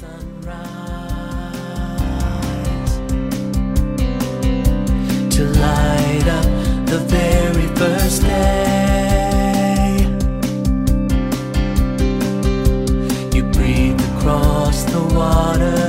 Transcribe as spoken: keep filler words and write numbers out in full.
sunrise to light up the very first day. You breathe across the water